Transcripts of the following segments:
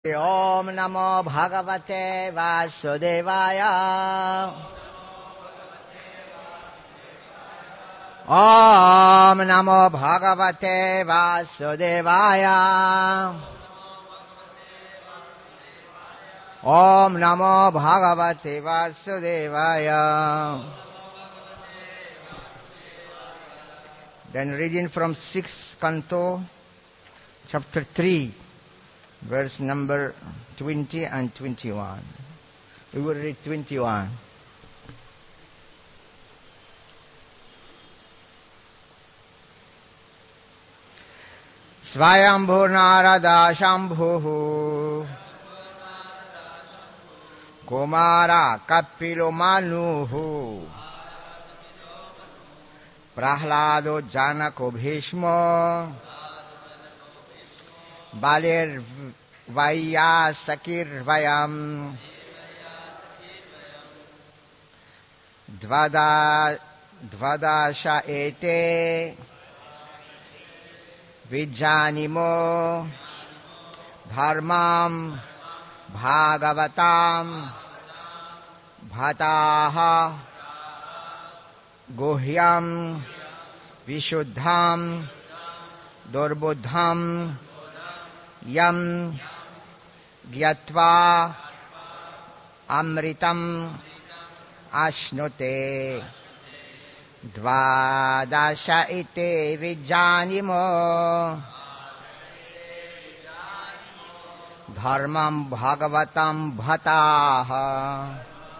Om Namo Bhagavate Vasudevaya. Om Namo Bhagavate Vasudevaya. Om Namo Bhagavate Vasudevaya. Then reading from 6th canto, chapter 3. Verse number 20 and 21. We will read 21. Svayambhu Narada Shambhu Kumara Kapilo Manuhu Prahlado Janako Bhishmo Balir Vaya Sakir Vayam Dvadasha Ete Vijanimo Dharmam Bhagavatam Bhataha Guhyam Vishuddham Durbuddham Yam Gyatva Amritam Ashnute Dvadasha ite Vijanimo Dharmam Bhagavatam Bhataha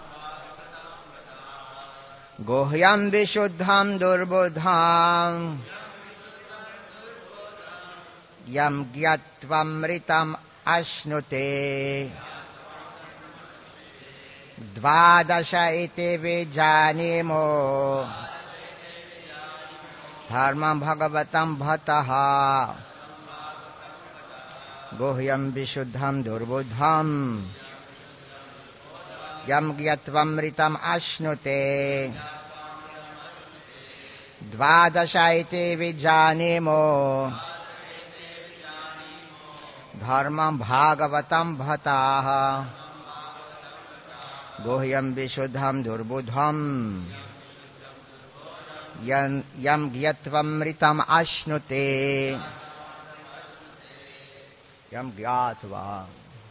Guhyam Vishuddham Durbuddham Yam Gyatvam Ashnute Dvadasha ite Vijanimo Dharmam Bhagavatam Bhataha Guhyam Vishuddham Durbuddham Yam Gyatvam Ashnute Dvadasha ite Vijanimo Dharmam Bhagavatam Bhataha Guhyam Vishuddham Durbuddham Yam Gyatvam Ashnute Yam Gyatva.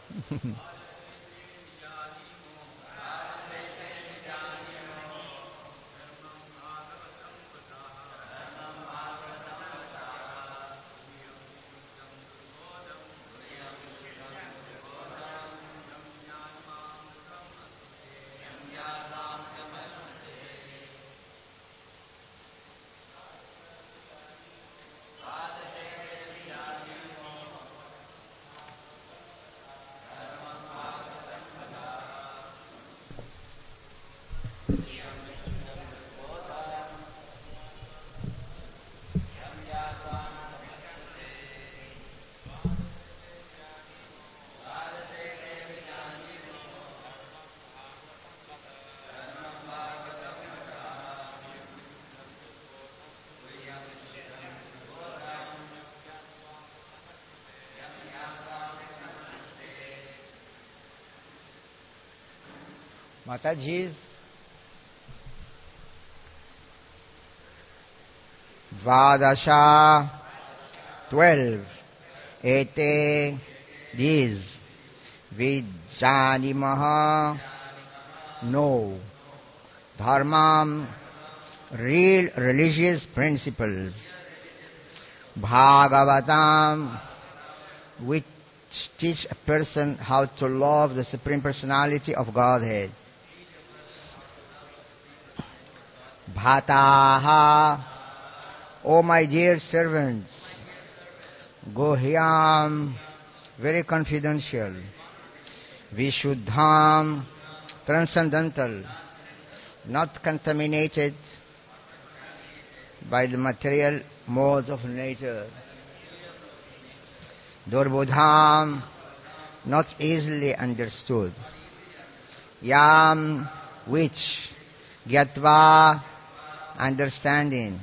Mataji's Dvadasha 12 Ete these Vijanimaha no Dharmam real religious principles Bhagavatam which teach a person how to love the Supreme Personality of Godhead Bhataha, O my dear servants, Guhyam, very confidential, Vishuddham, transcendental, not contaminated by the material modes of nature, Durbuddham, not easily understood, Yam, which, Gyatva, understanding,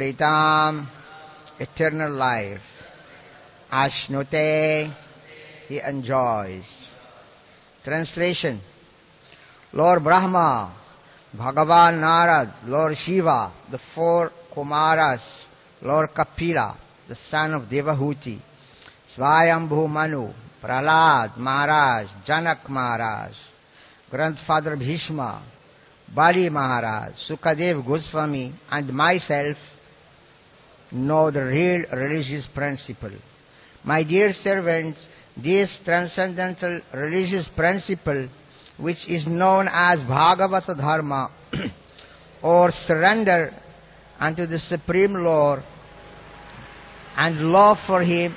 Amritam, eternal life, Ashnute, he enjoys. Translation: Lord Brahma, Bhagavan Narad, Lord Shiva, the four Kumaras, Lord Kapila, the son of Devahuti, Swayambhu Manu, Prahlad Maharaj, Janak Maharaj, Grandfather Bhishma, Bali Maharaj, Sukadev Goswami, and myself know the real religious principle. My dear servants, this transcendental religious principle, which is known as Bhagavata Dharma, or surrender unto the Supreme Lord and love for Him,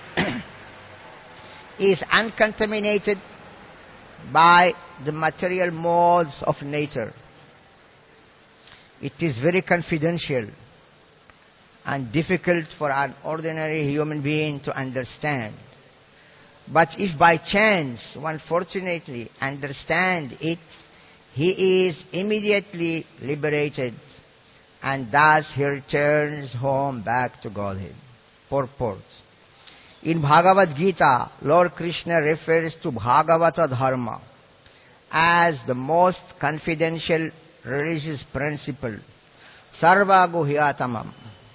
is uncontaminated by the material modes of nature. It is very confidential and difficult for an ordinary human being to understand. But if by chance one fortunately understands it, he is immediately liberated, and thus he returns home back to Godhead. Purport: in Bhagavad Gita, Lord Krishna refers to Bhagavata Dharma as the most confidential religious principle, Sarva Guhyatamam,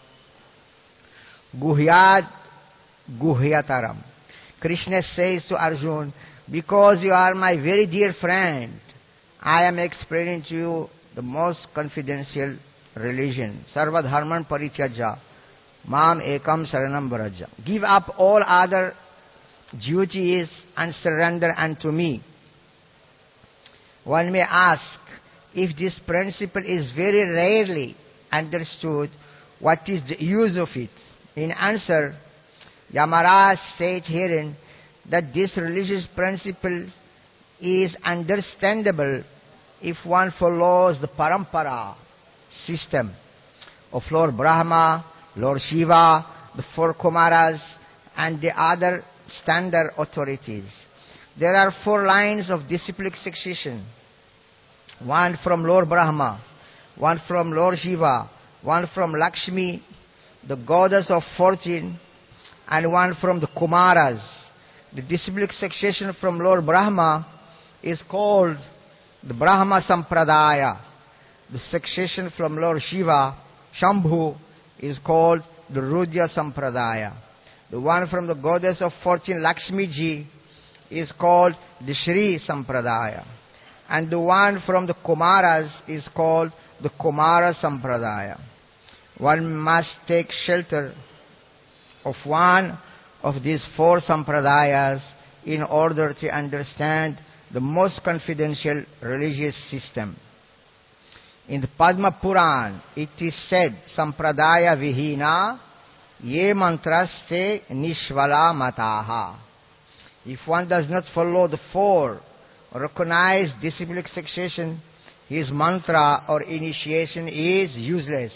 Guhyad Guhyataram. Krishna says to Arjuna, because you are my very dear friend, I am explaining to you the most confidential religion. Sarva dharman parityaja, mam ekam saranam vraja. Give up all other duties and surrender unto me. One may ask, if this principle is very rarely understood, what is the use of it? In answer, Yamaraj states herein that this religious principle is understandable if one follows the parampara system of Lord Brahma, Lord Shiva, the four Kumaras, and the other standard authorities. There are 4 lines of disciplic succession. One from Lord Brahma, one from Lord Shiva, one from Lakshmi, the goddess of fortune, and one from the Kumaras. The disciplic succession from Lord Brahma is called the Brahma Sampradaya. The succession from Lord Shiva, Shambhu, is called the Rudya Sampradaya. The one from the goddess of fortune, Lakshmi Ji, is called the Shri Sampradaya. And the one from the Kumaras is called the Kumara Sampradaya. One must take shelter of one of these 4 sampradayas in order to understand the most confidential religious system. In the Padma Puran, it is said, Sampradaya Vihina Ye Mantraste Nishvala Mataha. If one does not follow the 4 recognized disciplic succession, his mantra or initiation is useless.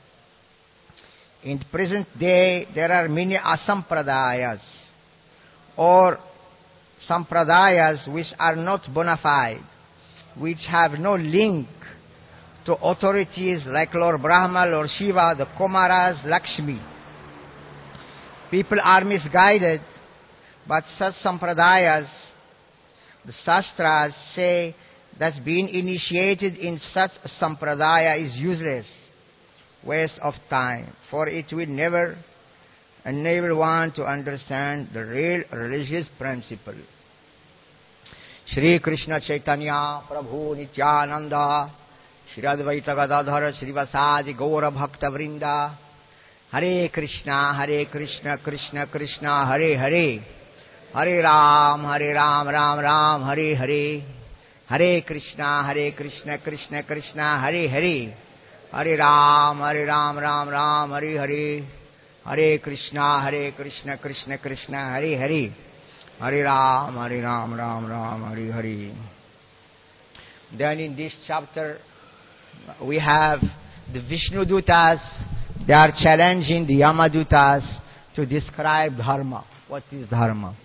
In the present day, there are many asampradayas, or sampradayas which are not bona fide, which have no link to authorities like Lord Brahma, Lord Shiva, the Kumaras, Lakshmi. People are misguided, but such sampradayas, the Shastras say that being initiated in such a sampradaya is useless, waste of time, for it will never enable one to understand the real religious principle. Shri Krishna Chaitanya Prabhu Nityananda Shri Advaita Gadadhara Srivasadi Gaura Bhakta Vrinda Hare Krishna Krishna Krishna Hare Hare Hare Ram Ram Ram Hare Hare Hare Krishna Krishna Krishna Hare Hare Hare Ram Ram Ram Hare Hare Hare Krishna Krishna Krishna Hare Hare Hare Ram Ram Hare Hare. Then in this chapter we have the Vishnu Dutas. They are challenging the Yamadutas to describe Dharma. What is Dharma?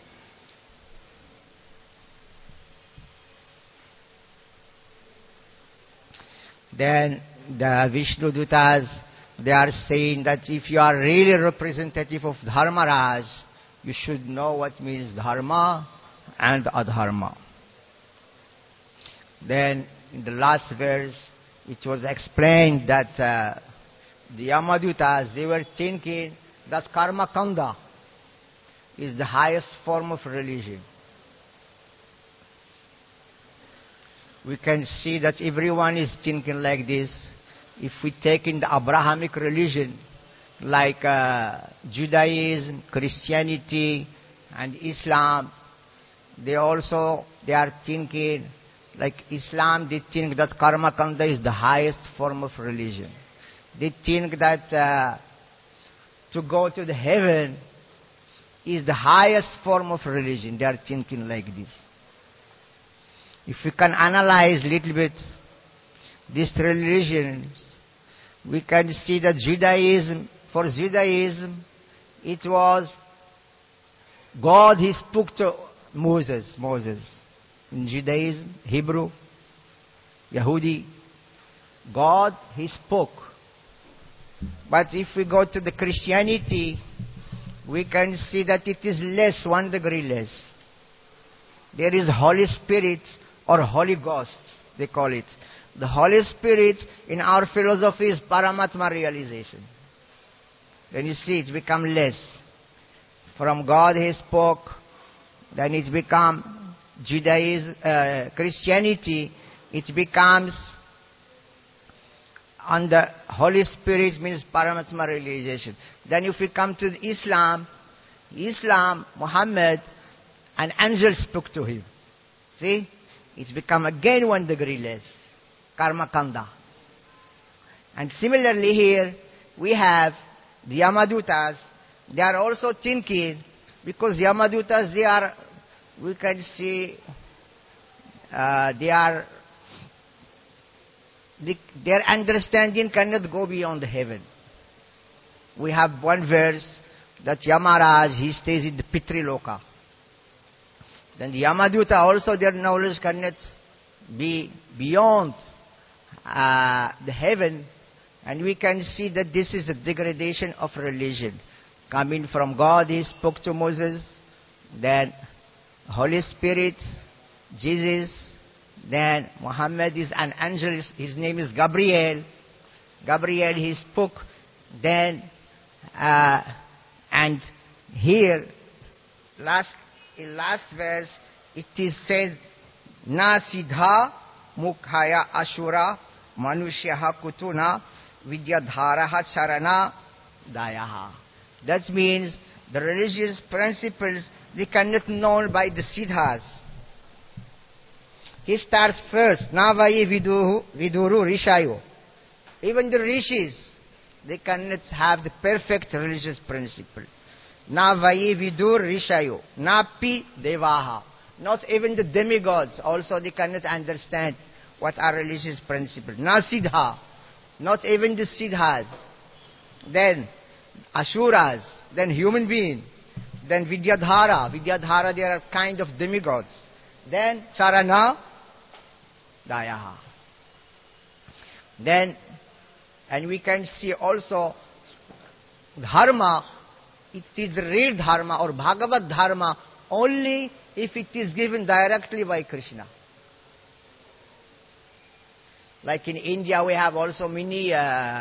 Then the Vishnu Dutas, they are saying that if you are really representative of Dharmaraj, you should know what means Dharma and adharma. Then in the last verse, it was explained that the Yamadutas, they were thinking that karma kanda is the highest form of religion. We can see that everyone is thinking like this. If we take in the Abrahamic religion, like Judaism, Christianity, and Islam, they are thinking, like Islam, they think that karma kanda is the highest form of religion. They think that to go to the heaven is the highest form of religion. They are thinking like this. If we can analyze a little bit these religions, we can see that for Judaism, it was God, He spoke to Moses. In Judaism, Hebrew, Yahudi, God, He spoke. But if we go to the Christianity, we can see that it is less, 1 degree less. There is Holy Spirit or Holy Ghost, they call it. The Holy Spirit in our philosophy is Paramatma realization. Then you see it become less. From God He spoke, then it become Judaism, Christianity, it becomes on the Holy Spirit means Paramatma realization. Then if we come to Islam, Muhammad, an angel spoke to him. See? It's become again 1 degree less. Karma kanda. And similarly here, we have the Yamadutas. They are also thinking, because Yamadutas, we can see, their understanding cannot go beyond heaven. We have one verse that Yamaraj, he stays in the Pitriloka. Then the Yamaduta also, their knowledge cannot be beyond the heaven. And we can see that this is a degradation of religion. Coming from God, He spoke to Moses. Then Holy Spirit, Jesus. Then Muhammad is an angel. His name is Gabriel. Gabriel, he spoke. Then, and here, in last verse, it is said, Na siddha mukhaya ashura manushyaha kutuna vidyadharaha charana dayaha. That means the religious principles, they cannot known by the siddhas. He starts first, Navaye viduru rishayo. Even the rishis, they cannot have the perfect religious principle. Navaye vidur rishayo. Napi devaha. Not even the demigods, also they cannot understand what are religious principles. Na siddha. Not even the siddhas. Then asuras. Then human being. Then vidyadhara. Vidyadhara, they are kind of demigods. Then charana dayaha. Then, and we can see also dharma, it is real dharma or Bhagavad dharma only if it is given directly by Krishna. Like in India, we have also many,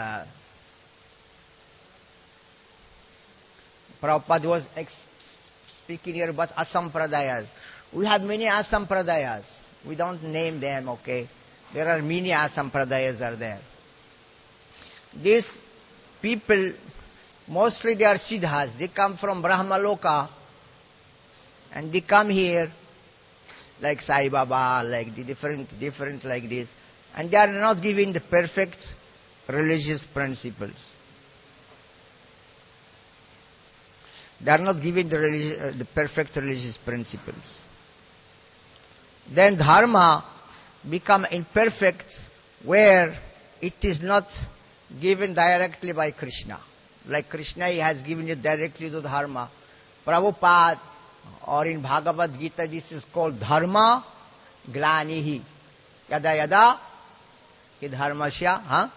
Prabhupada was speaking here about Asampradayas. We have many Asampradayas. We don't name them, okay? There are many Asampradayas are there. These people, mostly they are siddhas. They come from Brahmaloka and they come here like Sai Baba, like the different like this. And they are not given the perfect religious principles. They are not given the perfect religious principles. Then dharma become imperfect where it is not given directly by Krishna. Like Krishna, He has given it directly to dharma. Prabhupada, or in Bhagavad Gita, this is called dharma glanihi. Yada yada hi dharmasya.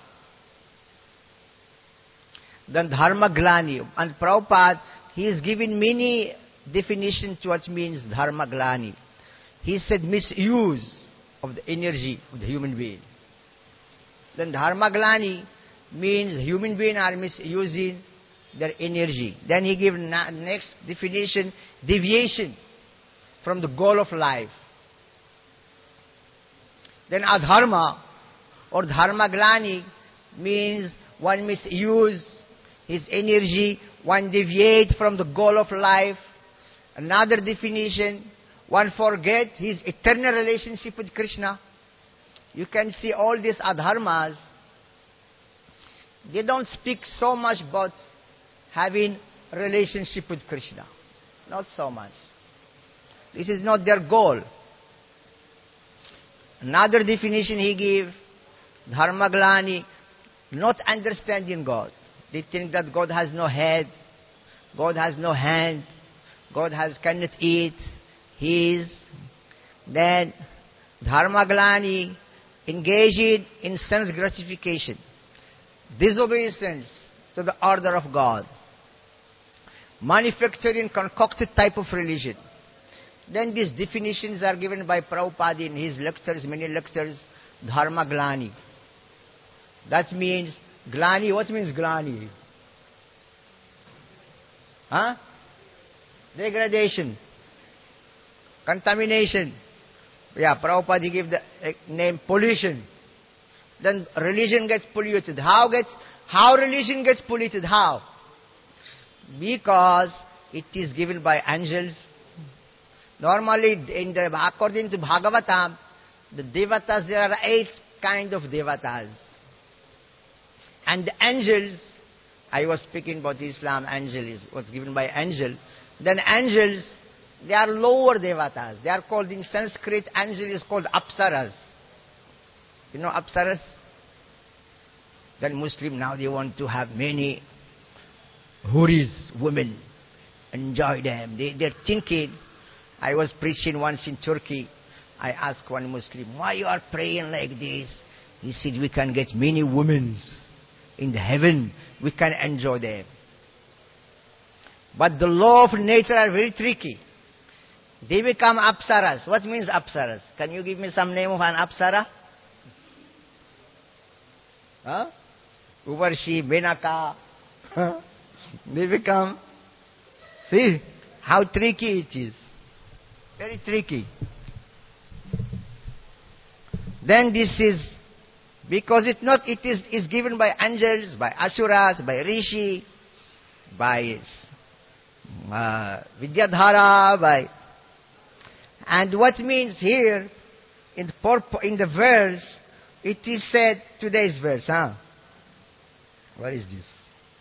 Then dharma glani. And Prabhupada, he is giving many definitions to what means dharma glani. he said misuse of the energy of the human being. Then dharmaglani means human beings are misusing their energy. Then he gives next definition, deviation from the goal of life. Then adharma or dharmaglani means one misuse his energy, one deviate from the goal of life. Another definition, one forget his eternal relationship with Krishna. You can see all these adharmas, they don't speak so much about having a relationship with Krishna. Not so much. This is not their goal. Another definition he gave, dharmaglani, not understanding God. They think that God has no head, God has no hand, God cannot eat. Then dharmaglani, engaging in sense gratification, disobedience to the order of God, manufacturing concocted type of religion. Then these definitions are given by Prabhupada in his lectures, many lectures, dharmaglani. That means, glani, what means glani? Huh? Degradation, contamination. Yeah, Prabhupada gave the name pollution. Then religion gets polluted. How religion gets polluted? How? Because it is given by angels. Normally, according to Bhagavatam, the devatas, there are 8 kind of devatas. And the angels, I was speaking about Islam, angel is what's given by angel. Then angels, they are lower devatas. They are called, in Sanskrit, angel is called apsaras. You know apsaras? Then Muslim, now they want to have many huris, women, enjoy them. They're thinking, I was preaching once in Turkey. I asked one Muslim, why you are praying like this? He said, we can get many women in the heaven. We can enjoy them. But the law of nature are very tricky. They become apsaras. What means apsaras? Can you give me some name of an apsara? Huh? Uvarshi, Menaka. They become. See how tricky it is. Very tricky. Then this is, because it is given by angels, by asuras, by rishi, by Vidyadhara, and what means here in the verse, it is said, today's verse, huh? What is this?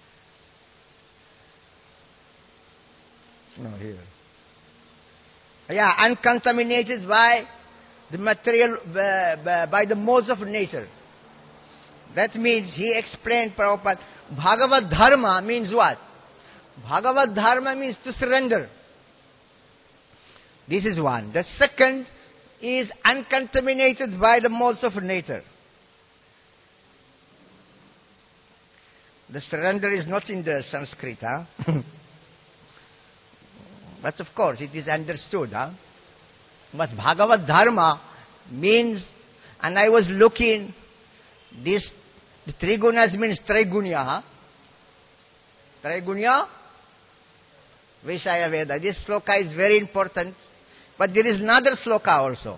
No, here. Yeah, uncontaminated by the material, by the modes of nature. That means, he explained, Prabhupada, Bhagavad Dharma means what? Bhagavad Dharma means to surrender. This is one. The second is uncontaminated by the modes of nature. The surrender is not in the Sanskrit, huh? But of course, it is understood, huh? But Bhagavad Dharma means, and I was looking, the Trigunas means Traigunya, huh? Traigunya, Vishaya Veda. This sloka is very important. But there is another sloka also.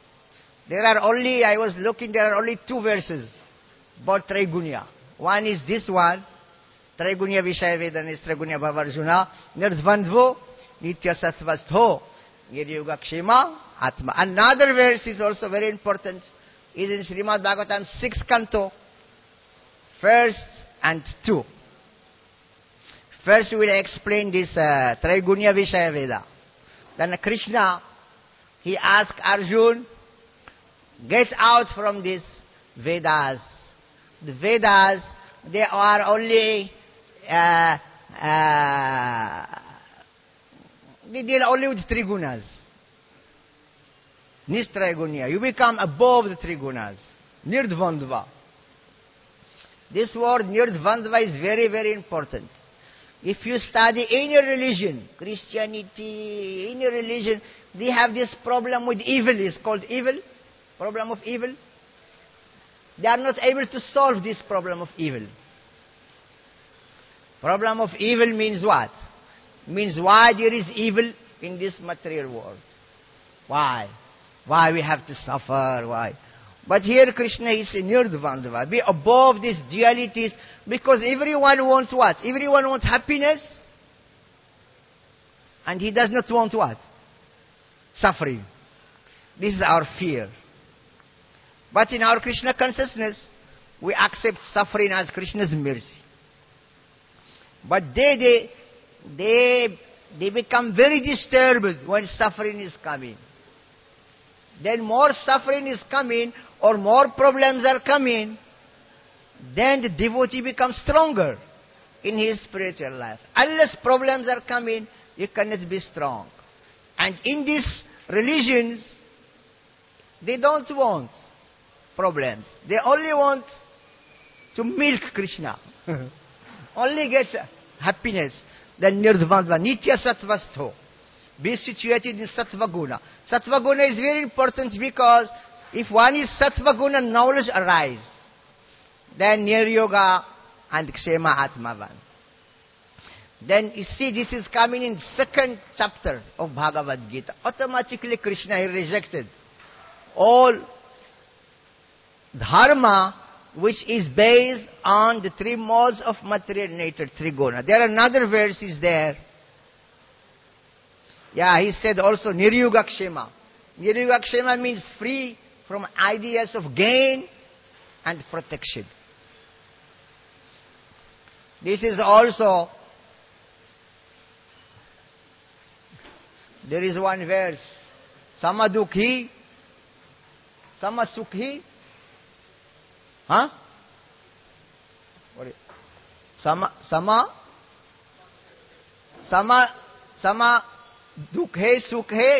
I was looking, there are only 2 verses about Traigunya. One is this one, Traigunya Vishaya Veda, is Traigunya Bhavarjuna, Nirdvandvo, Nitya Sattvastho, Niryuga Kshema, Atma. Another verse is also very important, is in Srimad Bhagavatam 6th canto, 1st and 2. First we will explain this Traigunya Vishaya Veda. Then Krishna, he asked Arjuna, get out from these Vedas. The Vedas, they are only, they deal only with Trigunas. Nistraigunya. You become above the Trigunas. Nirdvandva. This word Nirdvandva is very, very important. If you study any religion, Christianity, any religion, they have this problem with evil. It's called evil. Problem of evil. They are not able to solve this problem of evil. Problem of evil means what? Means why there is evil in this material world. Why? Why we have to suffer? Why? But here Krishna is Nirdvandava. Be above these dualities, because everyone wants what? Everyone wants happiness. And he does not want what? Suffering. This is our fear. But in our Krishna consciousness, we accept suffering as Krishna's mercy. But they become very disturbed when suffering is coming. Then more suffering is coming, or more problems are coming, then the devotee becomes stronger in his spiritual life. Unless problems are coming, you cannot be strong. And in these religions, they don't want problems. They only want to milk Krishna. Only get happiness. Then Nirdvandva, Nitya Sattvastho. Be situated in Sattva Guna. Sattva Guna is very important, because if one is Sattva Guna, knowledge arises. Then Niryoga and Kshema Atmavan. Then you see, this is coming in second chapter of Bhagavad Gita. Automatically Krishna rejected all dharma which is based on the three modes of material nature, Triguna. There are another verses there. Yeah, he said also Niryuga Kshema. Niryuga Kshema means free from ideas of gain and protection. This is also, there is one verse, Samadukhi, Samasukhi, huh? What is, Sama Dukhe Sukhe,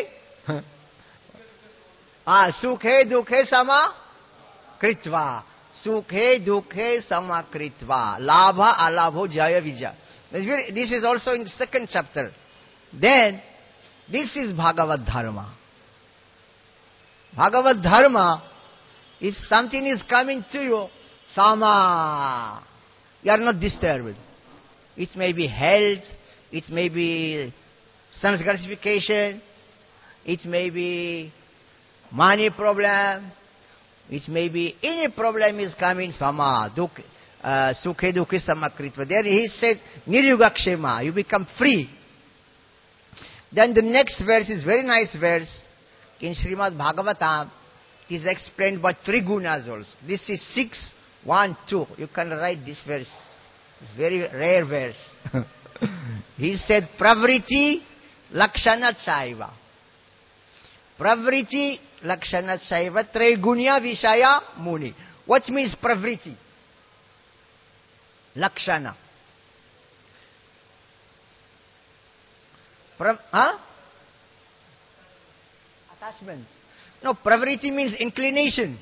Sukhe Dukhe Sama Kritva. Sukhe Dukhe Sama Kritva. Labha Alabho Jaya Vijaya. This is also in the second chapter. Then, this is Bhagavad Dharma. Bhagavad Dharma, if something is coming to you, Sama, you are not disturbed. It may be health, it may be sense gratification, it may be money problem, it may be any problem is coming, Sama, Sukhe Dukhe Sama Kritva. There he said, Niryuga Kshema, you become free. Then the next verse is very nice verse. In Srimad Bhagavatam, it is explained by three gunas also. This is 6:1-2. You can write this verse. It's very rare verse. He said, Pravriti Lakshana Chaiva. Pravriti Lakshana Chaiva Trigunya Vishaya Muni. What means Pravriti? Lakshana. Attachment. No, pravriti means inclination.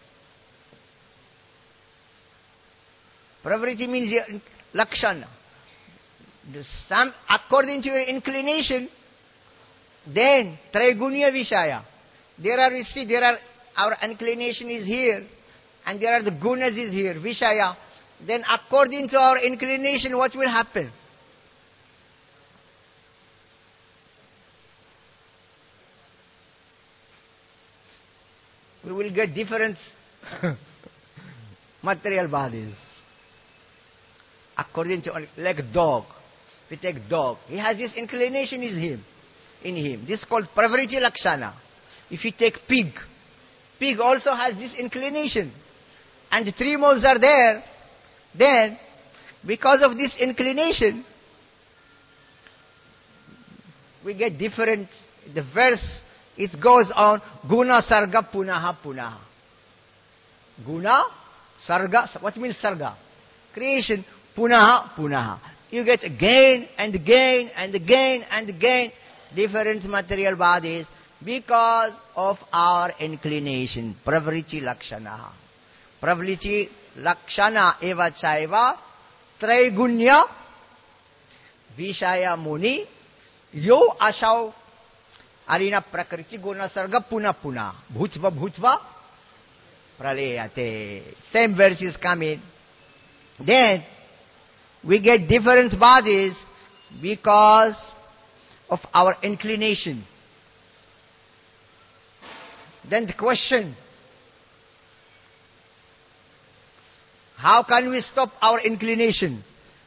Pravriti means lakshana. According to your inclination, then Traigunya Vishaya. There are our inclination is here, and there are the gunas is here, Vishaya. Then according to our inclination, what will happen? We will get different material bodies. According to, like dog. We take dog. He has this inclination in him. This is called Pravriti Lakshana. If you take pig, pig also has this inclination. And the three modes are there. Then, because of this inclination, we get different, the verse, it goes on, Guna Sarga Punaha Punaha. Guna, Sarga, what means Sarga? Creation, Punaha Punaha. You get again and again and again and again different material bodies because of our inclination. Pravriti Lakshana. Pravriti Lakshana Eva Chaiva Traigunya Vishaya Muni, Yo Ashau, Alina Prakriti Guna Sarga Puna Puna, Bhutva Bhutva, Pralayate. Same verses come in. Then, we get different bodies because of our inclination. Then the question, how can we stop our inclination?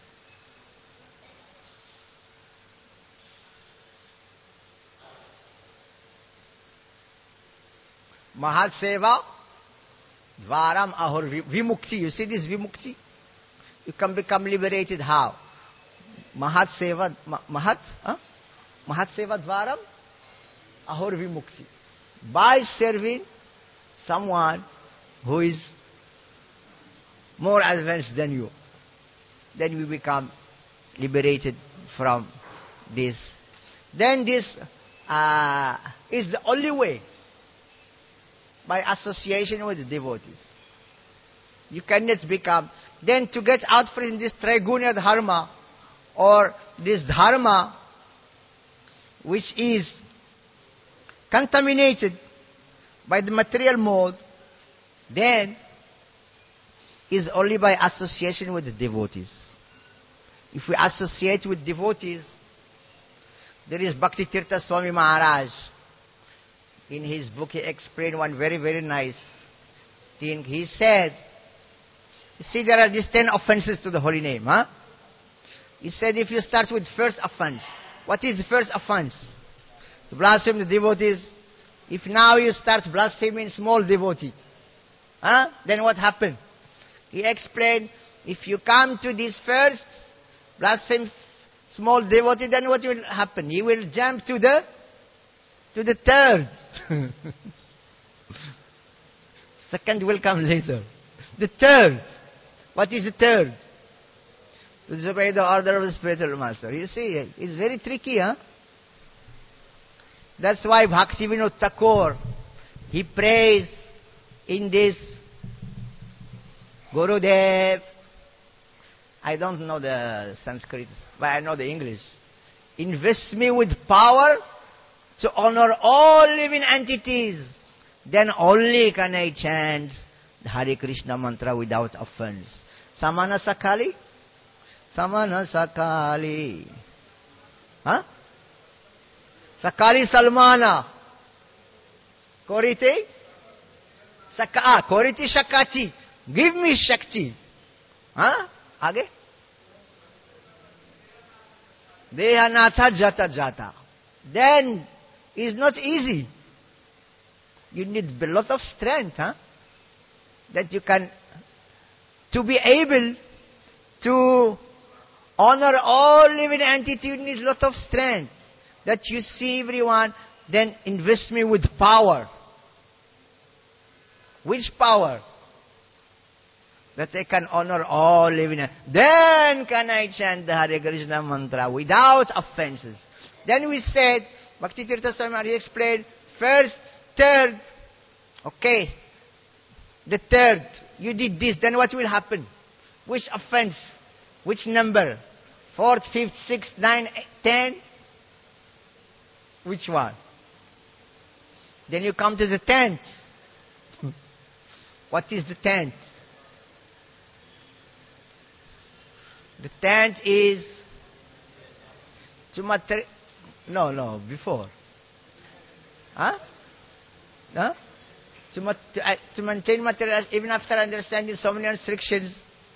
Mahat Seva, Dvaram Ahur Vimukti. You see this Vimukti? You can become liberated how? Mahat Seva, Mahat Seva Dvaram Ahur Vimukti. By serving someone who is more advanced than you, then we become liberated from this. Then this is the only way, by association with the devotees. You cannot become, then to get out from this Trigunya Dharma, or this Dharma which is contaminated by the material mode, then is only by association with the devotees. If we associate with devotees, there is Bhakti Tirtha Swami Maharaj. In his book he explained one very, very nice thing. He said, you see, there are these 10 offenses to the holy name. Huh? He said, if you start with first offense, what is the first offense? To blaspheme the devotees. If now you start blaspheming small devotee, then what happened? He explained, if you come to this first, blaspheme small devotee, then what will happen? You will jump to the third. Second will come later. The third. What is the third? To disobey the order of the spiritual master. You see, it's very tricky, huh? That's why Bhaktivinoda Thakur, he prays in this Gurudev. I don't know the Sanskrit, but I know the English. Invest me with power to honor all living entities. Then only can I chant the Hare Krishna mantra without offense. Samana Sakali? Samana Sakali. Huh? Sakali Salmana. Korite? Korite Shakati. Give me Shakti. Huh? Age? Dehanatha Jata Jata. Then, it's not easy. You need a lot of strength, huh? That you can, to be able to honor all living entities, you need a lot of strength. That you see everyone, then invest me with power. Which power? That I can honor all living entities. Then can I chant the Hare Krishna mantra without offenses. Then we said, Bhakti Tirtha Swami Maharaj explained, first, third, okay, the third, you did this, then what will happen? Which offense? Which number? Fourth, fifth, sixth, ninth, 10? Which one? Then you come to the 10th. What is the 10th? The 10th is before. Huh? Huh? To maintain material even after understanding so many restrictions.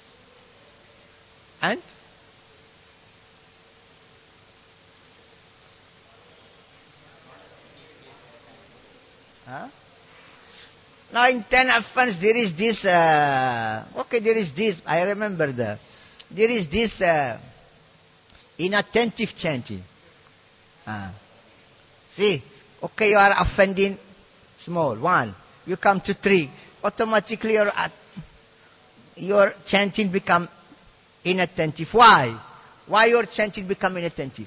And? Huh? Now in 10 offense there is this, there is this, I remember there is this inattentive chanting. See, okay, you are offending small, 1. You come to 3. Automatically your chanting become inattentive. Why? Why your chanting become inattentive?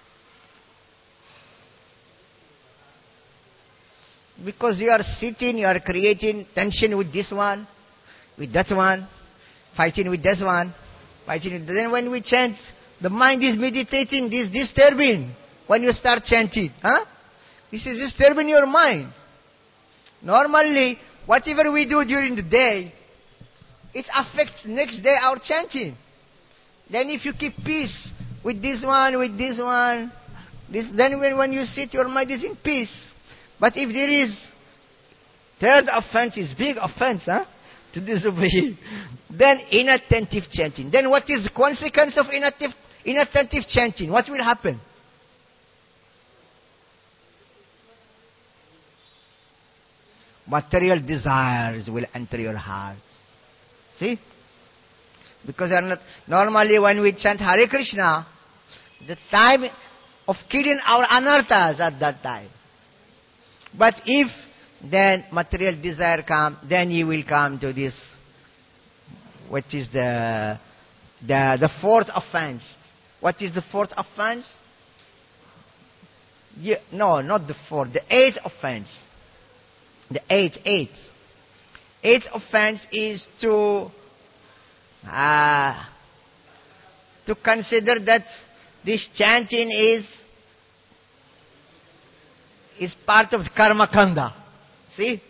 Because you are sitting, you are creating tension with this one, with that one, fighting with this one, fighting with... Then when we chant The mind is meditating, this is disturbing when you start chanting. Huh? This is disturbing your mind. Normally, whatever we do during the day, it affects next day our chanting. Then if you keep peace with this one, then when you sit, your mind is in peace. But if there is third offense, is big offense, to disobey, then inattentive chanting. Then what is the consequence of inattentive chanting? What will happen? Material desires will enter your heart. See? Because normally when we chant Hare Krishna, the time of killing our anarthas at that time. But if then material desire come, then you will come to this, which is the fourth offense. What is the fourth offense? No, not the fourth. The eighth offense. The eighth. Eighth offense is to consider that this chanting is part of karma kanda. See?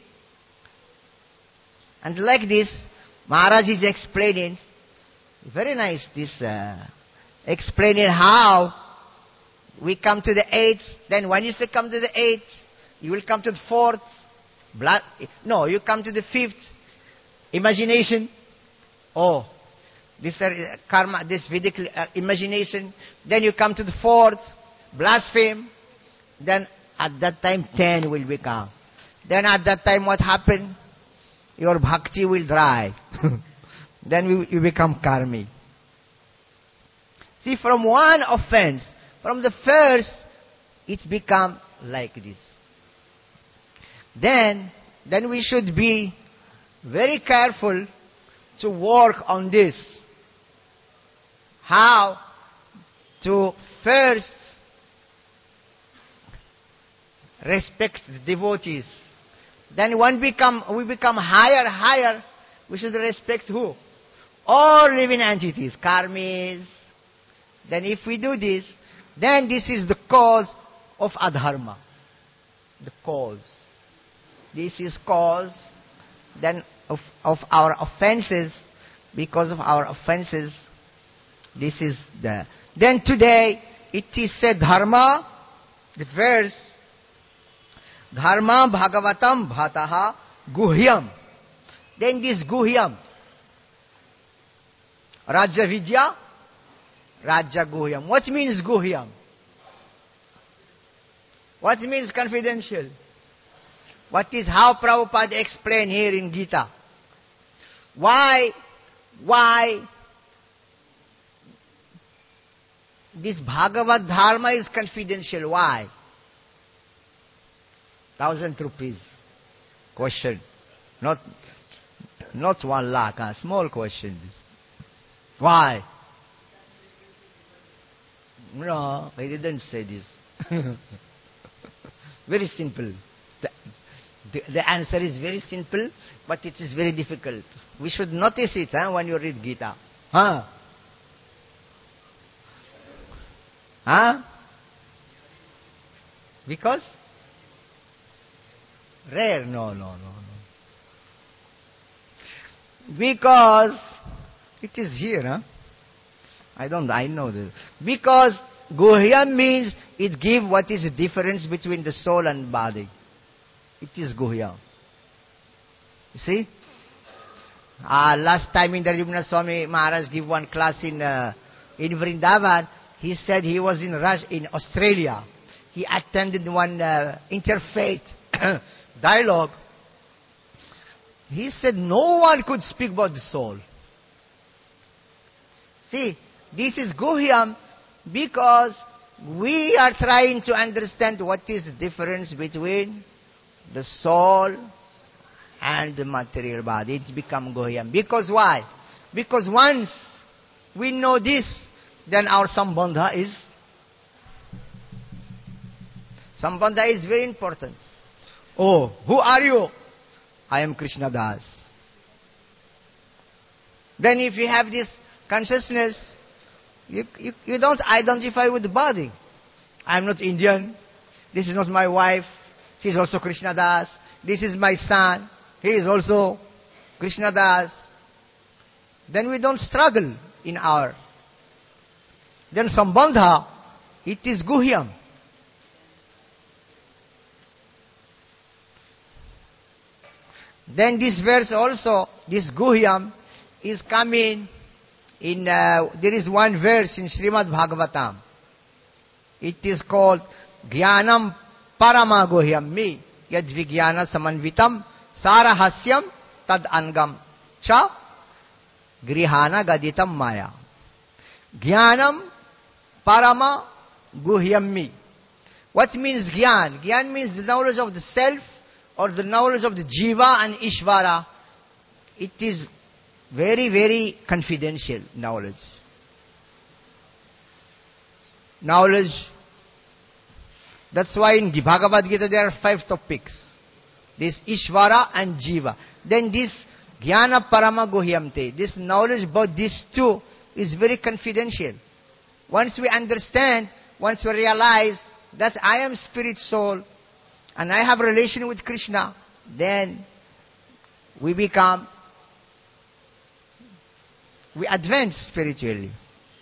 And like this, Maharaj is explaining, very nice, explaining how we come to the eighth. Then when you say come to the eighth, you will come to the fourth. You come to the fifth. Imagination. Oh, this karma, this Vedic imagination. Then you come to the fourth. Blaspheme. Then at that time 10 will become. Then at that time what happened? Your bhakti will dry. Then you become karmi. See, from one offense, from the first, it's become like this. Then we should be very careful to work on this. How to first respect the devotees. Then we become higher, we should respect who? All living entities, karmis. Then if we do this, then this is the cause of adharma. The cause. This is cause then of our offenses. Because of our offenses, this is the... Then today, it is said dharma, the verse, dharma bhagavatam bhataha guhyam. Then this guhyam, Raja Vidya, Raja Guhyam. What means Guhyam? What means confidential? What is how Prabhupada explained here in Gita? Why this Bhagavad Dharma is confidential? Why? 1,000 rupees. Question. Not 1 lakh. Small question. Why? No, I didn't say this. Very simple. The answer is very simple, but it is very difficult. We should notice it when you read Gita. Because? Rare? No. Because it is here, I know this. Because Guhyam means it gives what is the difference between the soul and body. It is Guhyam. You see? Last time in the Rimna Swami Maharaj gave one class in Vrindavan. He said he was in Australia. He attended one interfaith dialogue. He said no one could speak about the soul. See, this is Guhyam because we are trying to understand what is the difference between the soul and the material body. It's become Guhyam. Because why? Because once we know this, then our Sambandha is very important. Oh, who are you? I am Krishna Das. Then if you have this consciousness, You don't identify with the body. I'm not Indian. This is not my wife. She is also Krishna Das. This is my son. He is also Krishna Das. Then we don't struggle in our. Then Sambandha, it is Guhyam. Then this verse also, this Guhyam, is coming in, there is one verse in Srimad Bhagavatam. It is called Jnanam Parama Guhyam Mi Yad Vijnana Samanvitam Sarahasyam Tad Angam Cha Grihana Gaditam Maya. Jnanam Parama Guhyam Mi. What means Jnana? Jnana means the knowledge of the self or the knowledge of the Jiva and Ishvara. It is very, very confidential knowledge. Knowledge. That's why in the Bhagavad Gita there are 5 topics. This Ishvara and Jiva. Then this Jnana Parama Guhyamte. This knowledge about these two is very confidential. Once we understand, once we realize that I am spirit soul and I have a relation with Krishna, then we advance spiritually.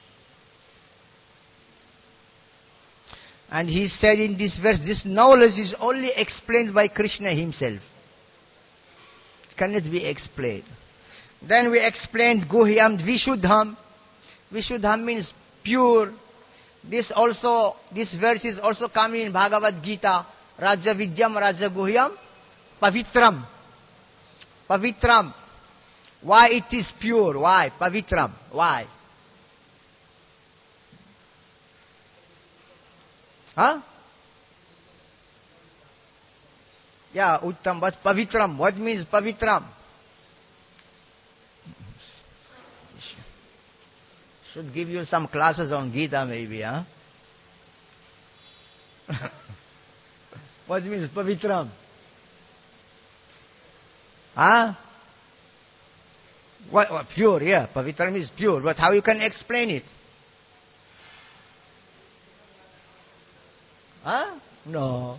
And he said in this verse, this knowledge is only explained by Krishna himself. It cannot be explained. Then we explained Guhyam Vishuddham. Vishuddham means pure. This verse is also coming in Bhagavad Gita. Raja Vidyam, Raja Guhyam, Pavitram. Pavitram. Why it is pure? Why? Pavitram. Why? Huh? Yeah, Uttam, but Pavitram. What means Pavitram? Should give you some classes on Gita maybe, huh? What means Pavitram? Huh? What, pure, yeah. Pavitram is pure. But how you can explain it? Huh? No.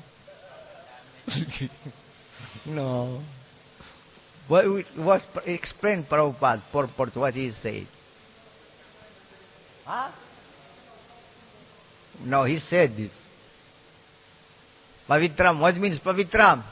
No. What explain Prabhupada purport what he said? Huh? No, he said this. Pavitram. What means Pavitram?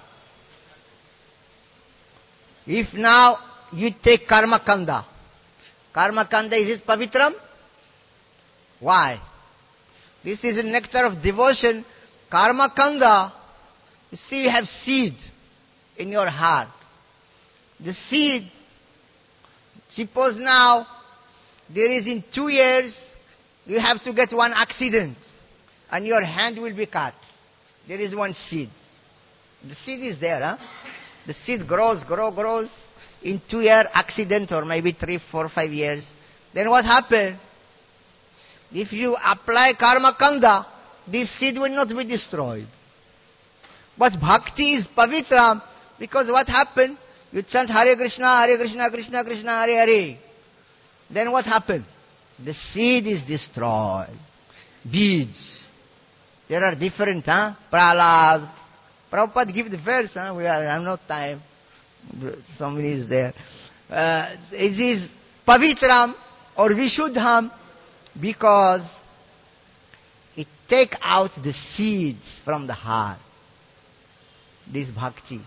If now you take Karma Kanda. Karma Kanda, is it Pavitram? Why? This is a nectar of devotion. Karma Kanda, you see, you have seed in your heart. The seed, suppose now, there is in 2 years, you have to get one accident, and your hand will be cut. There is one seed. The seed is there, huh? The seed grows. In 2-year accident, or maybe 3, 4, 5 years. Then what happens? If you apply Karma Kanda, this seed will not be destroyed. But Bhakti is Pavitra, because what happened? You chant Hare Krishna, Krishna Krishna, Hare Hare. Then what happened? The seed is destroyed. Beads. There are different, huh? Prahlad. Prabhupada give the verse, huh? I have no time. Somebody is there. It is Pavitram or Vishuddham because it take out the seeds from the heart. This bhakti.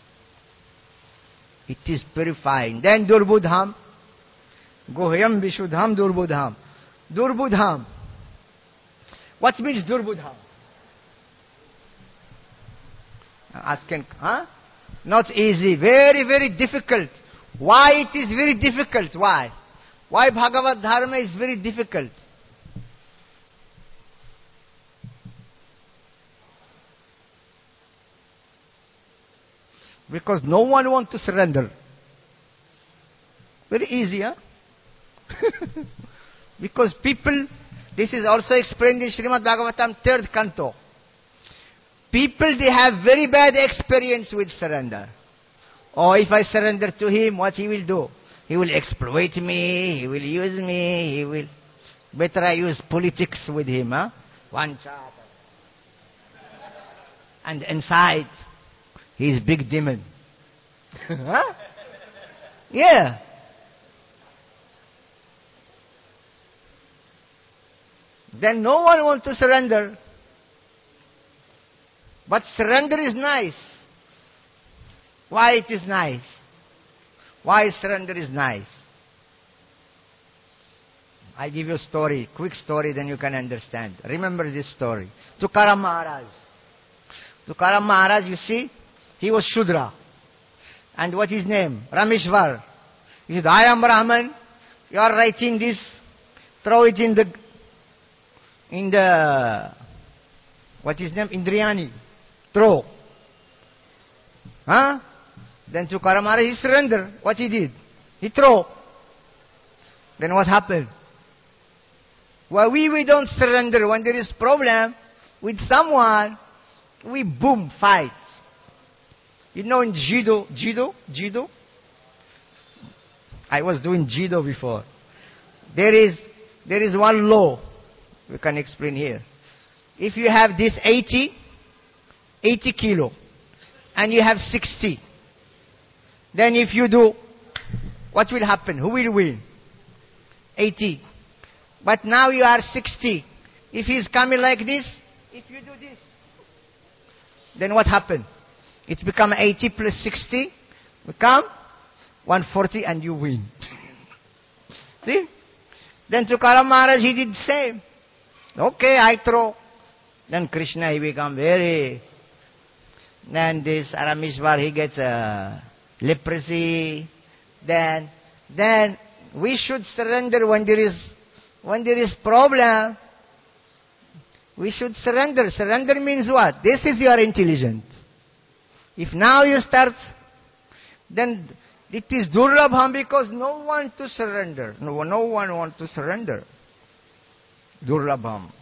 It is purifying. Then Durbudham. Guhyam Vishuddham Durbudham. Durbudham. What means Durbudham? Asking, huh? Not easy. Very, very difficult. Why it is very difficult? Why? Why Bhagavad Dharma is very difficult? Because no one wants to surrender. Very easy, huh? Because people, this is also explained in Srimad Bhagavatam 3rd canto. People, they have very bad experience with surrender. Oh, if I surrender to him, what he will do? He will exploit me, he will use me, he will... Better I use politics with him, huh? One chat. And inside, he's big demon. Huh? Yeah. Then no one wants to surrender. But surrender is nice. Why it is nice? Why surrender is nice? I give you a story, quick story, then you can understand. Remember this story. Tukaram Maharaj. Tukaram Maharaj, you see, he was Shudra. And what is his name? Rameshwar. He said, I am Brahman. You are writing this. Throw it in the, what is his name? Indriyani. Throw. Huh? Then Tukaram Maharaj, he surrendered. What he did? He throw. Then what happened? Well, we don't surrender. When there is problem with someone, we boom, fight. You know in judo, I was doing judo before. There is one law we can explain here. If you have this 80 kilo, and you have 60, then if you do, what will happen? Who will win? 80. But now you are 60. If he's coming like this, if you do this, then what happened? It's become 80 plus 60, become 140 and you win. See? Then Tukaram Maharaj, he did the same. Okay, I throw. Then Krishna, he become very... Then this Rameshwar, he gets leprosy. Then we should surrender when there is problem. We should surrender. Surrender means what? This is your intelligence. If now you start, then it is durlabham because no one to surrender. No one wants to surrender. Durlabham.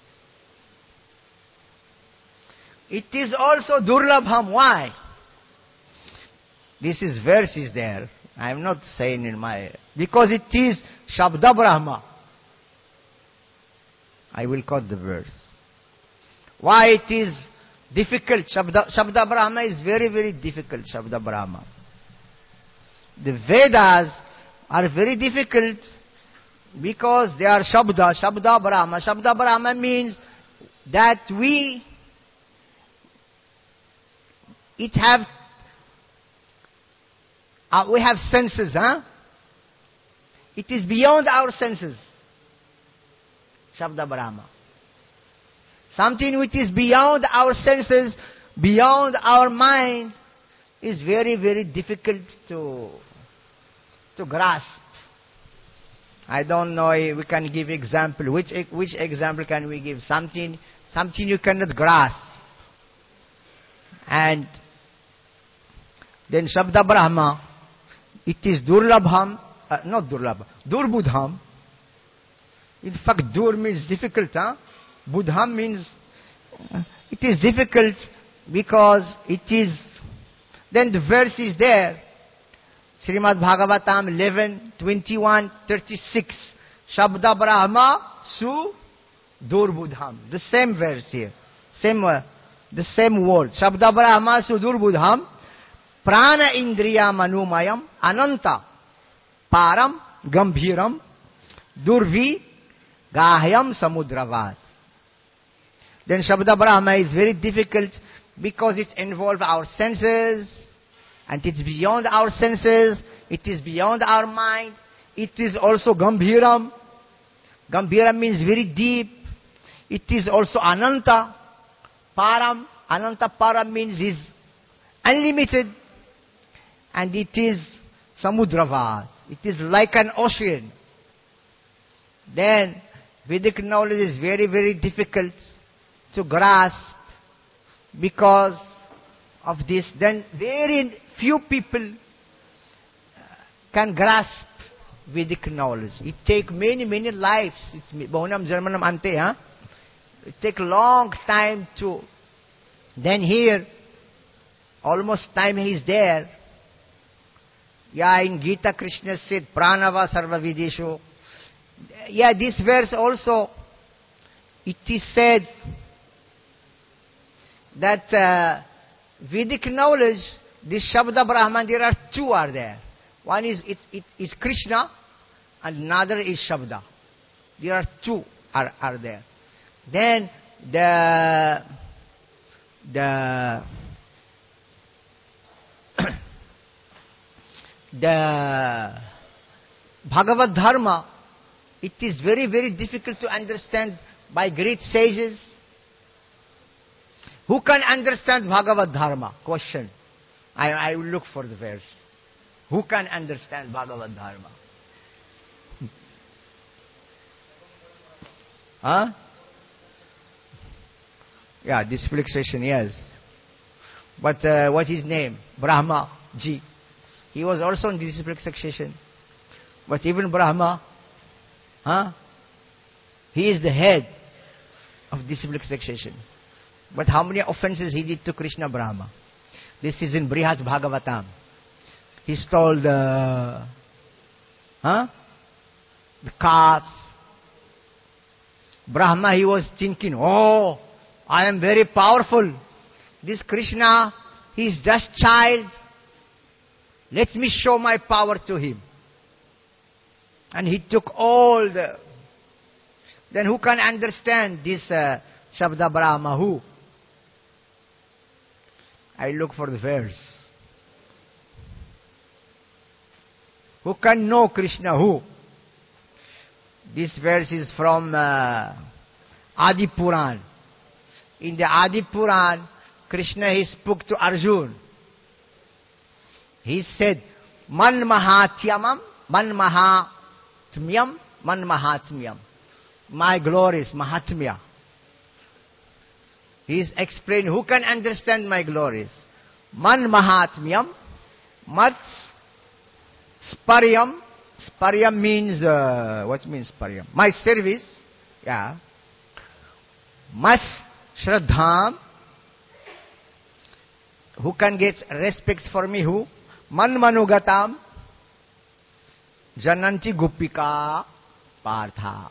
It is also durlabham. Why? This is verse is there. I am not saying in my... Because it is Shabda Brahma. I will quote the verse. Why it is difficult? Shabda Brahma is very, very difficult, Shabda Brahma. The Vedas are very difficult because they are Shabda Brahma. Shabda Brahma means that we have senses, huh? It is beyond our senses. Shabda Brahma. Something which is beyond our senses, beyond our mind, is very, very difficult to grasp. I don't know if we can give example. Which example can we give? Something you cannot grasp. And then Shabda Brahma, it is Durlabham, not Durlabham, Durbudham. In fact, Dur means difficult, huh? Budham means it is difficult because it is. Then the verse is there. Srimad Bhagavatam 11:21-36. Shabda Brahma Su Durbudham. The same verse here. The same word. Shabda Brahma Su Durbudham. Prana Indriya Manumayam Ananta Param Gambhiram Durvi Gahyam Samudravat. Then Shabda Brahma is very difficult because it involves our senses and it's beyond our senses, it is beyond our mind, it is also Gambhiram. Gambhiram means very deep. It is also Ananta Param. Ananta Param means is unlimited. And it is Samudravat. It is like an ocean. Then Vedic knowledge is very, very difficult to grasp because of this. Then very few people can grasp Vedic knowledge. It takes many, many lives. It's Bahunam Jarmanam Ante, huh? It takes long time to. Then here, almost time he is there. Yeah, in Gita Krishna said, Pranava Sarva Videshu. Yeah, this verse also, it is said that Vedic knowledge, this Shabda Brahman, there are two are there. One is it is Krishna, and another is Shabda. There are two are there. Then the the Bhagavad Dharma, it is very, very difficult to understand by great sages. Who can understand Bhagavad Dharma? Question. I will look for the verse. Who can understand Bhagavad Dharma? Huh? Yeah, disfixation, yes. But what's his name? Brahma Ji. He was also in disfixation. But even Brahma, he is the head of disfixation. But how many offenses he did to Krishna Brahma? This is in Brihad Bhagavatam. He stole the calves. Brahma, he was thinking, oh, I am very powerful. This Krishna, he is just child. Let me show my power to him. And he took all the... Then who can understand this Shabda Brahma? Who? I look for the verse. Who can know Krishna? Who? This verse is from Adi Puran. In the Adi Puran, Krishna, he spoke to Arjuna. He said, Man Mahatmyam, Man Mahatmyam, Man Mahatmyam. My glories, Mahatmya. He is explained, who can understand my glories? Man Mahatmyam, Mat Sparyam. Sparyam means, what means Sparyam? My service, yeah. Mat Shraddham. Who can get respect for me? Who? Man Manugatam. Jananti Gopika Partha.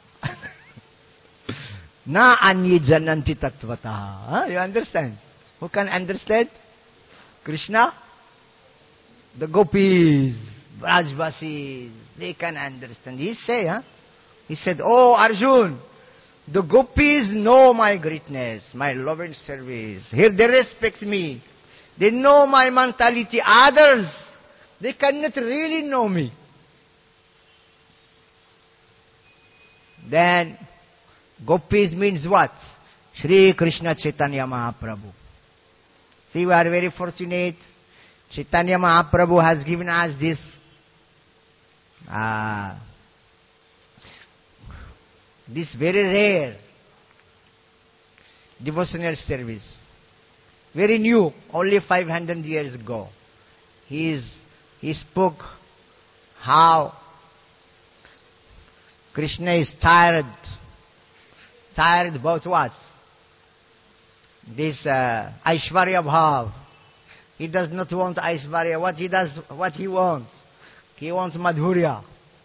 Na Anyi Jananti Tatvata. You understand? Who can understand? Krishna? The gopis, Brajvasis, they can understand. He said, oh Arjun, the gopis know my greatness, my love and service. Here they respect me. They know my mentality. Others, they cannot really know me. Then, gopis means what? Shri Krishna Chaitanya Mahaprabhu. See, we are very fortunate. Chaitanya Mahaprabhu has given us this this very rare devotional service. Very new, only 500 years ago. He spoke how Krishna is tired. Tired about what? This Aishwarya Bhav. He does not want Aishwarya. What he wants? He wants Madhurya.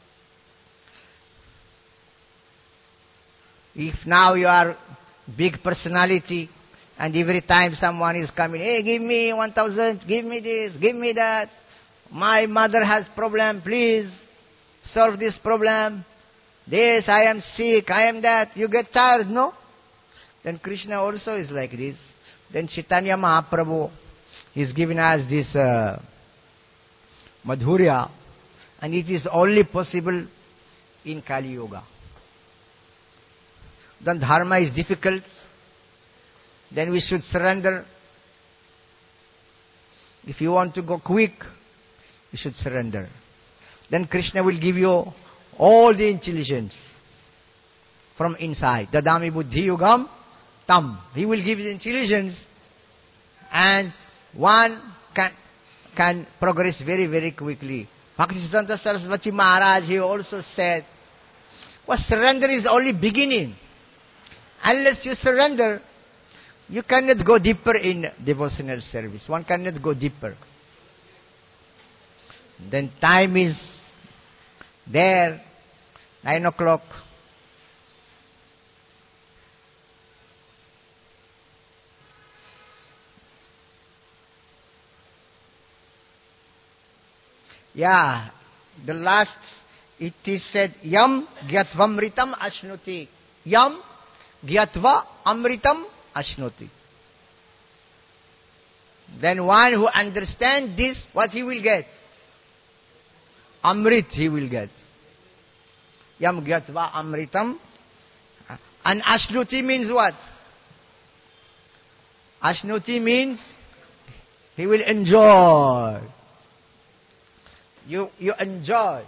If now you are big personality, and every time someone is coming, hey, give me 1,000, give me this, give me that. My mother has problem, please solve this problem. This, I am sick, I am that. You get tired, no? Then Krishna also is like this. Then Chaitanya Mahaprabhu is giving us this Madhurya, and it is only possible in Kali Yuga. Then dharma is difficult. Then we should surrender. If you want to go quick, you should surrender. Then Krishna will give you all the intelligence from inside. Dadami buddhi yugam tam. He will give you the intelligence, and one can progress very, very quickly. Bhaktisiddhanta Saraswati Maharaj, he also said, well, surrender is only beginning. Unless you surrender, you cannot go deeper in devotional service. One cannot go deeper. Then time is there. 9 o'clock. Yeah, the last, it is said, Yam Gyatvamritam Ashnuti. Yam Gyatva Amritam Ashnuti. Then one who understands this, what he will get? Amrit he will get. Yam Gyatva Amritam. And Ashnuti means what? Ashnuti means he will enjoy. You enjoy.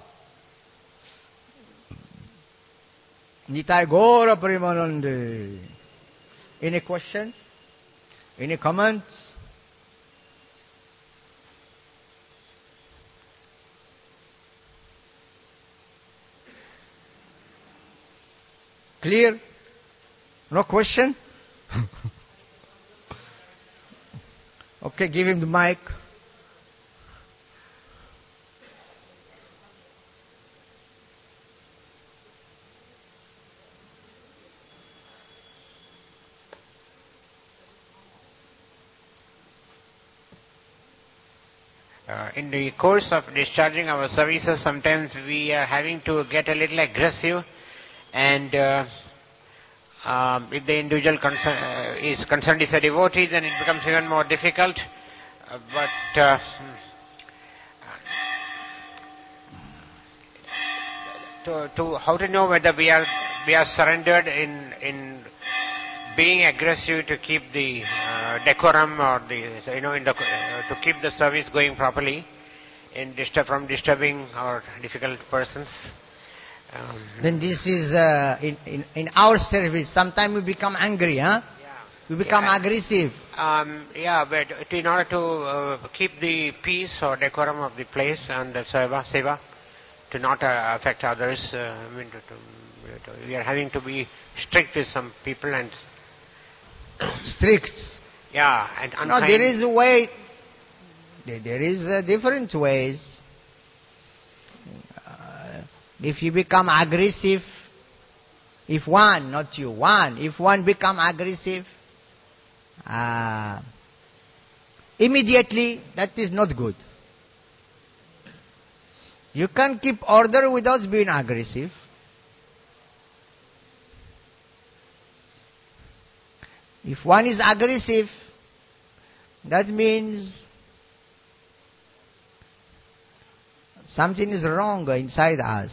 Nitai Gora Premanande. Any questions? Any comments? Clear? No question? Okay, give him the mic. In the course of discharging our services, sometimes we are having to get a little aggressive, and if the individual is concerned is a devotee, then it becomes even more difficult. To how to know whether we are surrendered in being aggressive to keep the decorum or to keep the service going properly, from disturbing our difficult persons. Then this is in our service. Sometimes we become angry, huh? Yeah. We become aggressive. But in order to keep the peace or decorum of the place and the seva, to not affect others, we are having to be strict with some people and strict. Yeah, and unkind. No, there is a way. There is different ways. If you become aggressive, if one, not you, if one become aggressive, immediately, that is not good. You can't keep order without being aggressive. If one is aggressive, that means something is wrong inside us.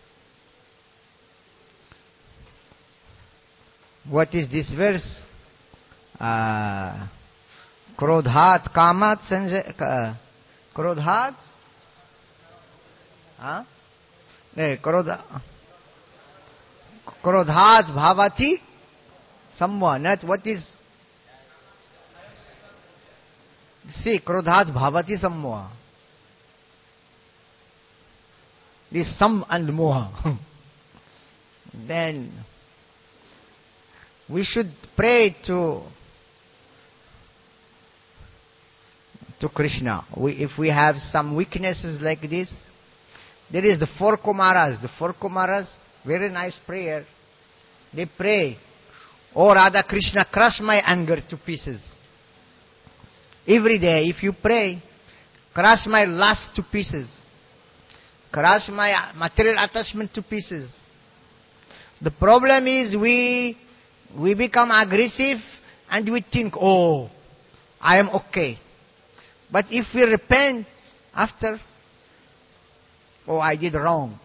What is this verse? Krodhat kamat sanjay. Krodhat? Huh? Krodhat bhavati samva. What is? See, krodhat bhavati samva. This sam and moha. Then we should pray to Krishna. If we have some weaknesses like this, there is the four Kumaras. The four Kumaras, very nice prayer. They pray, "Oh Radha Krishna, crush my anger to pieces." Every day, if you pray, crush my lust to pieces. Crush my material attachment to pieces. The problem is we become aggressive and we think, "Oh, I am okay." But if we repent after, "Oh, I did wrong,"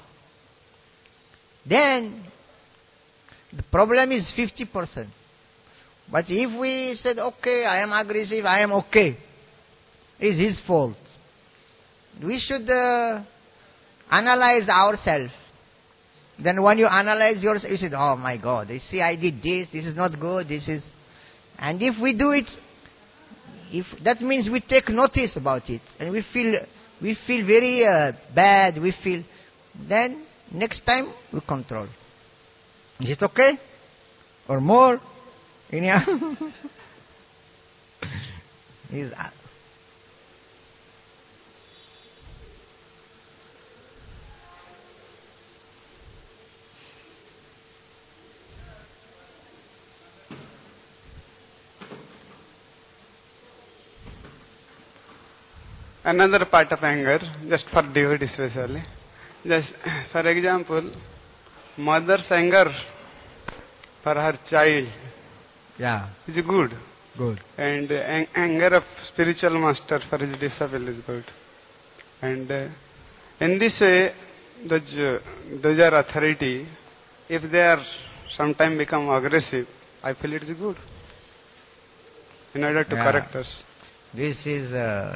then the problem is 50%. But if we said, "Okay, I am aggressive, I am okay," it's his fault. We should analyze ourselves. Then when you analyze yourself, you say, "Oh my God, you see, I did this is not good, this is..." And if we do it, if that means we take notice about it, and we feel very bad, then next time we control. Is it okay? Or more? Yeah. another part of anger, just for devotees especially. Just for example, mother's anger for her child Yeah, is good, good. and anger of spiritual master for his disciple is good. And in this way, those are authority. If they are sometime become aggressive, I feel it is good in order to Yeah. correct us. This is,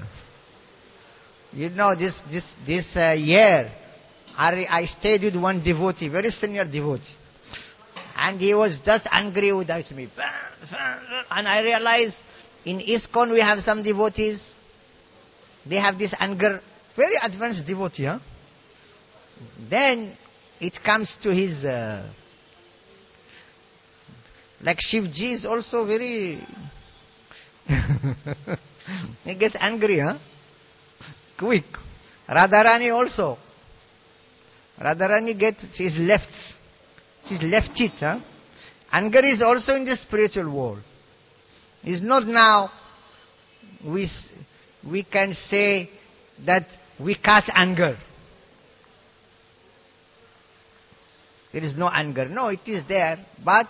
this year, I stayed with one devotee, very senior devotee. And he was just angry with me. And I realized in ISKCON we have some devotees, they have this anger, very advanced devotee. Huh? Then it comes to his, like Shivji is also very, he gets angry, huh? Quick. Radharani also. Radharani she's left it. Huh? Anger is also in the spiritual world. It's not now we can say that we catch anger. There is no anger. No, it is there. But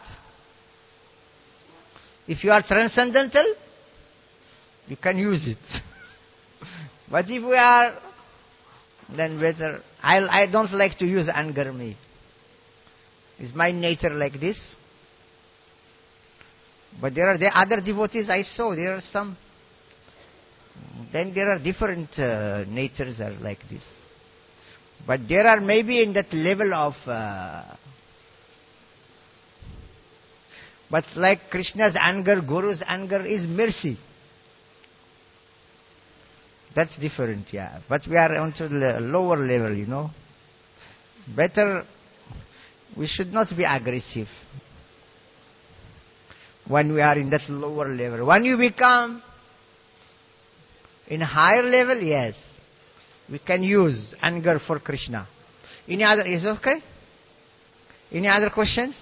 if you are transcendental, you can use it. But if we are, then better. I don't like to use anger me. Is my nature like this? But there are the other devotees I saw. There are some. Then there are different natures are like this. But there are maybe in that level of. But like Krishna's anger, Guru's anger is mercy. That's different, yeah. But we are on to the lower level, Better, we should not be aggressive when we are in that lower level. When you become in higher level, yes, we can use anger for Krishna. Any other, is it okay? Any other questions?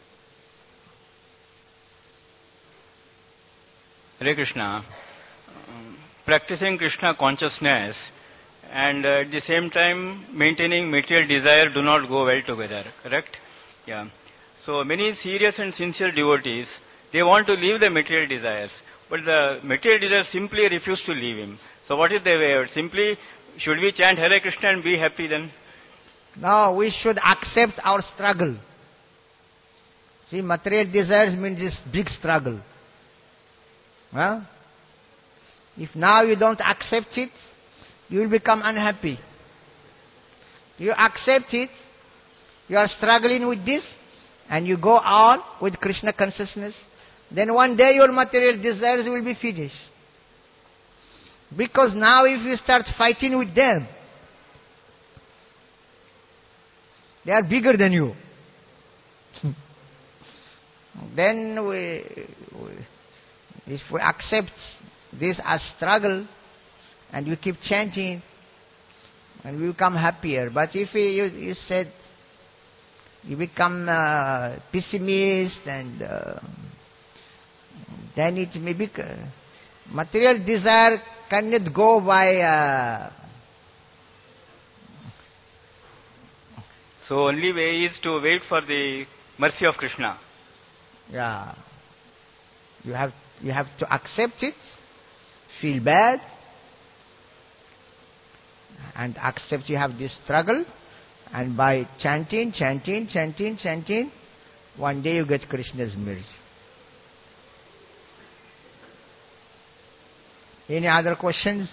Hare Krishna. Practicing Krishna consciousness and at the same time maintaining material desire do not go well together, correct? Yeah. So many serious and sincere devotees, they want to leave the material desires, but the material desires simply refuse to leave him. So what is the way? Simply, should we chant Hare Krishna and be happy then? No, we should accept our struggle. See, material desires means this big struggle. Huh? If now you don't accept it, you will become unhappy. You accept it, you are struggling with this, and you go on with Krishna consciousness, then one day your material desires will be finished. Because now if you start fighting with them, they are bigger than you. Then if we accept this as struggle, and you keep chanting, and we become happier. But if you said, you become pessimist, and then it may be, material desire cannot go by... So only way is to wait for the mercy of Krishna. Yeah. You have to accept it, feel bad, and accept you have this struggle, and by chanting, one day you get Krishna's mercy. Any other questions?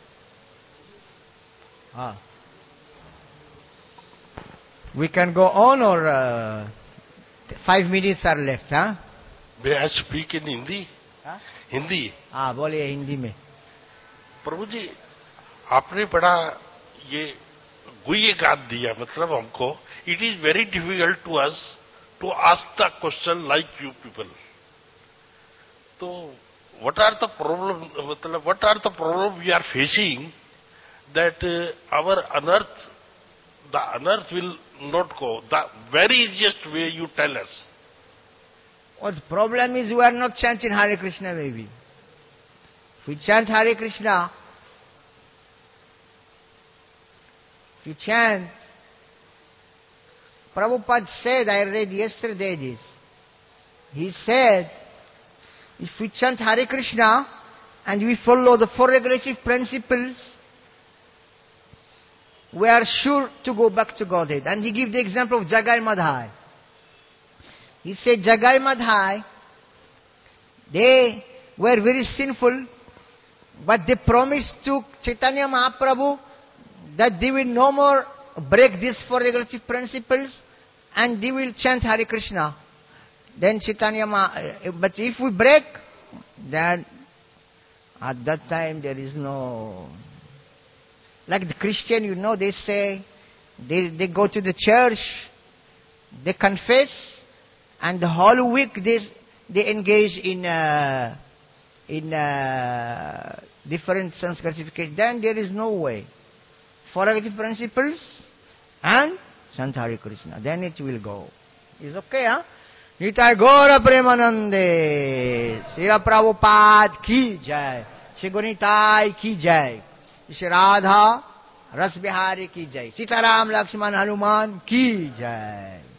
We can go on, or 5 minutes are left, huh? May I speak in Hindi? हाँ? हिंदी बोलिए हिंदी में. प्रभु जी आपने बड़ा ये गुह्य ज्ञान दिया मतलब हमको. It is very difficult to us to ask the question like you people. तो व्हाट आर द प्रॉब्लम, मतलब what are the problem we are facing that our अनर्थ will not go? The very easiest way you tell us. What the problem is, we are not chanting Hare Krishna maybe. If we chant Hare Krishna, you chant. Prabhupada said, I read yesterday this. He said, if we chant Hare Krishna and we follow the four regulative principles, we are sure to go back to Godhead. And he gave the example of Jagai Madhai. He said, Jagai Madhai, they were very sinful, but they promised to Chaitanya Mahaprabhu that they will no more break these four regulative principles and they will chant Hare Krishna. Then Chaitanya Mahaprabhu, but if we break, then at that time there is no... Like the Christian, you know, they say, they go to the church, they confess, and the whole week they engage in different sanctification. Then there is no way. Four regulative principles and chant Hare Krishna. Then it will go. It's okay, huh? Nitai Gaura Premanande, Srila Prabhupada ki jai, Shri Gunitai ki jai, Shri Radha Ras Bihari ki jai, Sitaram Lakshman Hanuman ki jai.